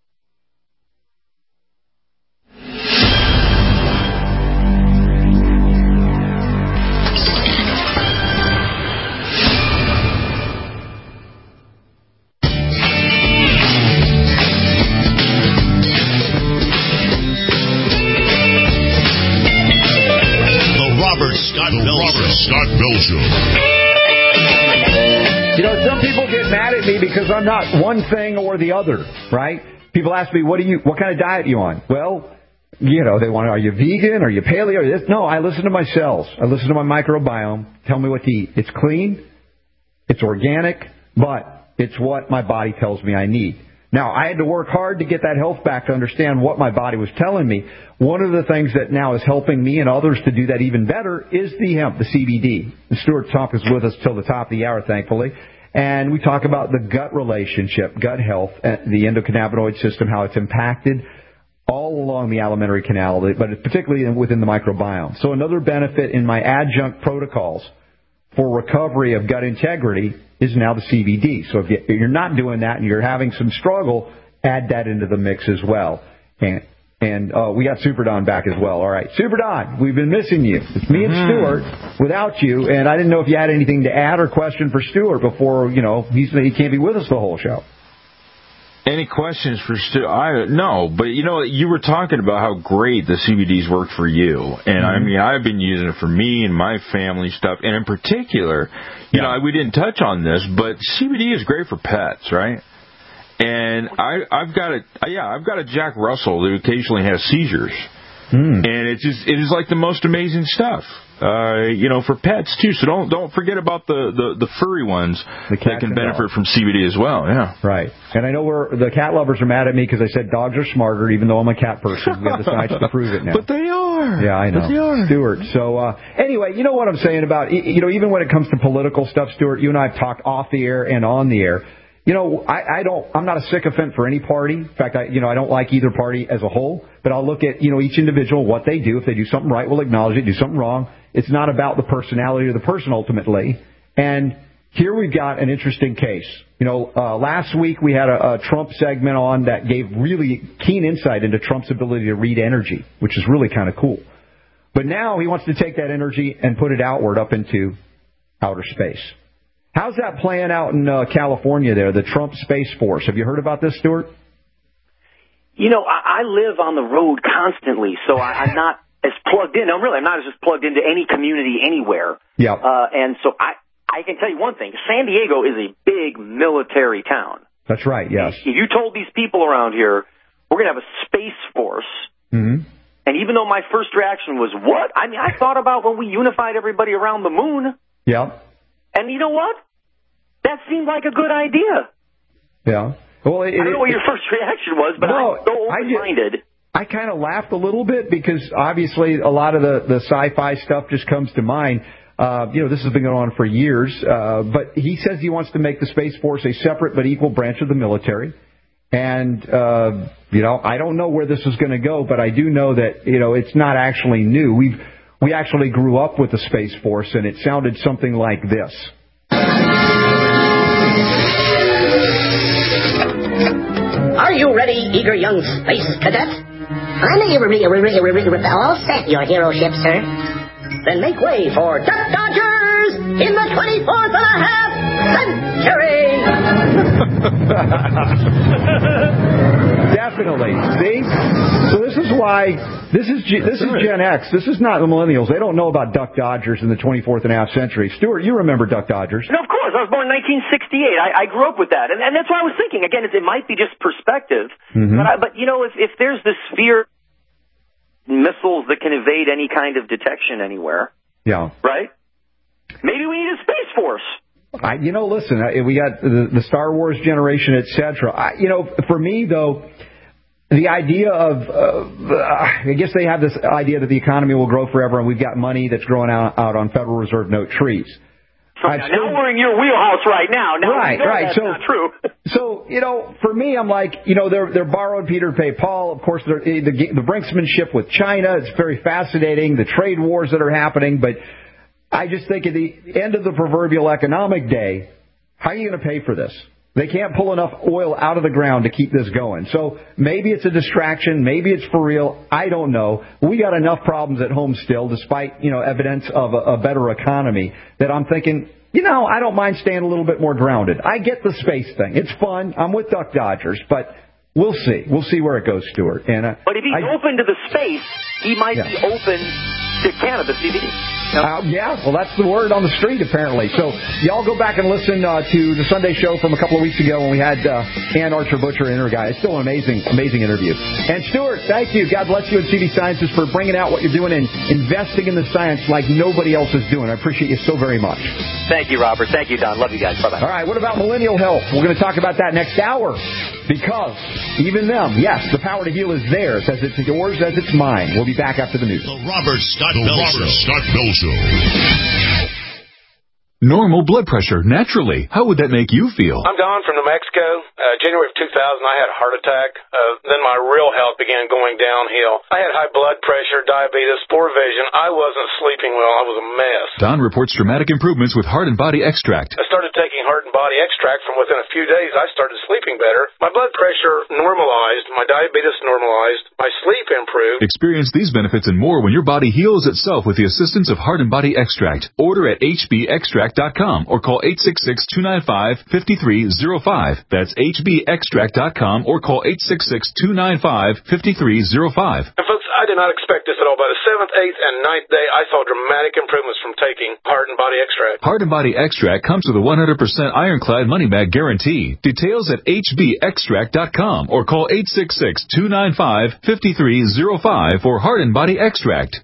Scott Bell Show. You know, some people get mad at me because I'm not one thing or the other, right? People ask me, what kind of diet are you on? Well, you know, they want to, are you vegan? Are you paleo? Are you this? No, I listen to my cells. I listen to my microbiome. Tell me what to eat. It's clean. It's organic, but it's what my body tells me I need. Now, I had to work hard to get that health back to understand what my body was telling me. One of the things that now is helping me and others to do that even better is the hemp, the CBD. And Stuart Tomk is with us till the top of the hour, thankfully. And we talk about the gut relationship, gut health, the endocannabinoid system, how it's impacted all along the alimentary canal, but particularly within the microbiome. So another benefit in my adjunct protocols for recovery of gut integrity is now the CBD. So if you're not doing that and you're having some struggle, add that into the mix as well. And we got Super Don back as well. All right, Super Don, we've been missing you. It's me and Stuart without you, and I didn't know if you had anything to add or question for Stuart before, you know, he can't be with us the whole show. Any questions for Stu? No, but you know, you were talking about how great the CBDs work for you, and I mean, I've been using it for me and my family stuff, and in particular, you know, we didn't touch on this, but CBD is great for pets, right? And I've got a Jack Russell that occasionally has seizures, and it is like the most amazing stuff. You know, for pets too. So don't forget about the furry ones that can benefit from CBD as well. Yeah, right. And I know the cat lovers are mad at me because I said dogs are smarter, even though I'm a cat person. We have the science to prove it now. But they are. Yeah, I know. But they are. Stuart. So anyway, you know what I'm saying about, you know, even when it comes to political stuff, Stuart, you and I have talked off the air and on the air. You know, I'm not a sycophant for any party. In fact, I don't like either party as a whole, but I'll look at, you know, each individual, what they do. If they do something right, we'll acknowledge it. Do something wrong, it's not about the personality of the person ultimately. And here we've got an interesting case. You know, last week we had a Trump segment on that gave really keen insight into Trump's ability to read energy, which is really kind of cool. But now he wants to take that energy and put it outward up into outer space. How's that playing out in California there, the Trump Space Force? Have you heard about this, Stuart? You know, I live on the road constantly, so I'm not as plugged in. Now, really, I'm not as just plugged into any community anywhere. Yeah. And so I can tell you one thing. San Diego is a big military town. That's right, yes. If you told these people around here, we're going to have a space force, mm-hmm. and even though my first reaction was, what? I mean, I thought about when we unified everybody around the moon. Yeah. And you know what? That seemed like a good idea. Yeah. Well, I don't know what your first reaction was, but no, I'm so open-minded. I kind of laughed a little bit because obviously a lot of the sci-fi stuff just comes to mind. This has been going on for years, but he says he wants to make the Space Force a separate but equal branch of the military. And, I don't know where this is going to go, but I do know that, it's not actually new. We actually grew up with the Space Force, and it sounded something like this. Are you ready, eager young space cadet? I'm all set, your hero ship, sir. Then make way for Duck Dodgers in the 24th and a half century! Definitely. See? So this is why, this is Gen X. This is not the millennials. They don't know about Duck Dodgers in the 24th and a half century. Stuart, you remember Duck Dodgers. No, of course. I was born in 1968. I grew up with that. And that's why I was thinking. Again, it might be just perspective. Mm-hmm. But if there's this sphere missiles that can evade any kind of detection anywhere. Yeah. Right? Maybe we need a space force. Listen, we got the Star Wars generation, etc. For me, though, the idea of, I guess they have this idea that the economy will grow forever and we've got money that's growing out on Federal Reserve note trees. Now we're in your wheelhouse right now. Right. That's not true. So, for me, I'm like, they're borrowed Peter to pay Paul. Of course, the brinksmanship with China, it's very fascinating, the trade wars that are happening. But I just think at the end of the proverbial economic day, how are you going to pay for this? They can't pull enough oil out of the ground to keep this going. So maybe it's a distraction. Maybe it's for real. I don't know. We got enough problems at home still, despite, evidence of a better economy, that I'm thinking, I don't mind staying a little bit more grounded. I get the space thing. It's fun. I'm with Duck Dodgers, but we'll see. We'll see where it goes, Stuart. And but if he's open to the space, he might be open to cannabis CBD. Well, that's the word on the street, apparently. So y'all go back and listen to the Sunday show from a couple of weeks ago when we had Ann Archer-Butcher in her guy. It's still an amazing interview. And Stuart, thank you. God bless you at CD Sciences for bringing out what you're doing and investing in the science like nobody else is doing. I appreciate you so very much. Thank you, Robert. Thank you, Don. Love you guys. Bye-bye. All right, what about millennial health? We're going to talk about that next hour. Because even them, yes, the power to heal is theirs, as it's yours, as it's mine. We'll be back after the news. The Robert Scott Bell Show. Normal blood pressure, naturally. How would that make you feel? I'm Don from New Mexico. January of 2000, I had a heart attack. Then my real health began going downhill. I had high blood pressure, diabetes, poor vision. I wasn't sleeping well. I was a mess. Don reports dramatic improvements with Heart and Body Extract. I started taking Heart and Body Extract. From within a few days, I started sleeping better. My blood pressure normalized. My diabetes normalized. My sleep improved. Experience these benefits and more when your body heals itself with the assistance of Heart and Body Extract. Order at hbextract.com or call 866-295-5305. That's hbextract.com or call 866-295-5305. And folks, I did not expect this at all. By the 7th, 8th, and 9th day, I saw dramatic improvements from taking Heart and Body Extract. Heart and Body Extract comes with a 100% ironclad money-back guarantee. Details at hbextract.com or call 866-295-5305 for Heart and Body Extract.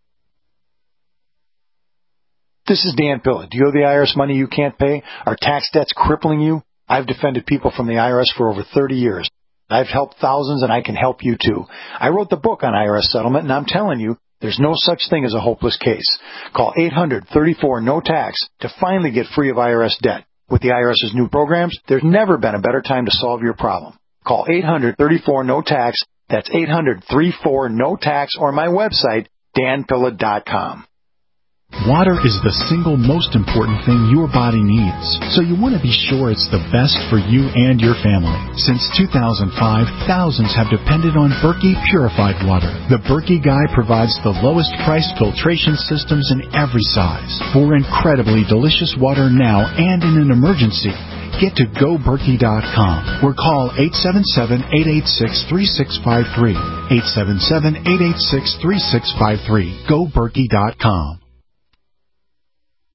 This is Dan Pilla. Do you owe the IRS money you can't pay? Are tax debts crippling you? I've defended people from the IRS for over 30 years. I've helped thousands, and I can help you too. I wrote the book on IRS settlement, and I'm telling you, there's no such thing as a hopeless case. Call 800-34-NO-TAX to finally get free of IRS debt. With the IRS's new programs, there's never been a better time to solve your problem. Call 800-34-NO-TAX. That's 800-34-NO-TAX or my website, danpilla.com. Water is the single most important thing your body needs, so you want to be sure it's the best for you and your family. Since 2005, thousands have depended on Berkey Purified Water. The Berkey Guy provides the lowest priced filtration systems in every size for incredibly delicious water now and in an emergency. Get to GoBerkey.com or call 877-886-3653. 877-886-3653. GoBerkey.com.